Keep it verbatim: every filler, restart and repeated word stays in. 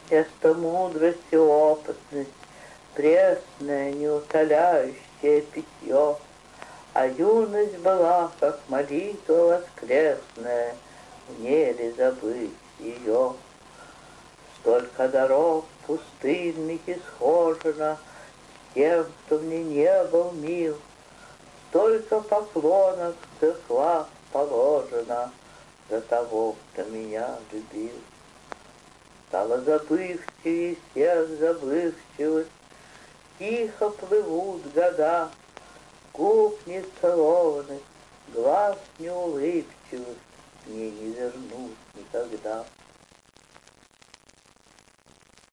Место мудрости опытность, пресное, неутоляющее питье. А юность была, как молитва воскресная, мне ли забыть ее? Столько дорог пустынных исхожено с тем, кто мне не был мил, столько поклонов в церквах положено за того, кто меня любил. Стало забывчивее всех забывчивых, тихо плывут года, губ нецелованных, глаз неулыбчивых мне не вернуть никогда.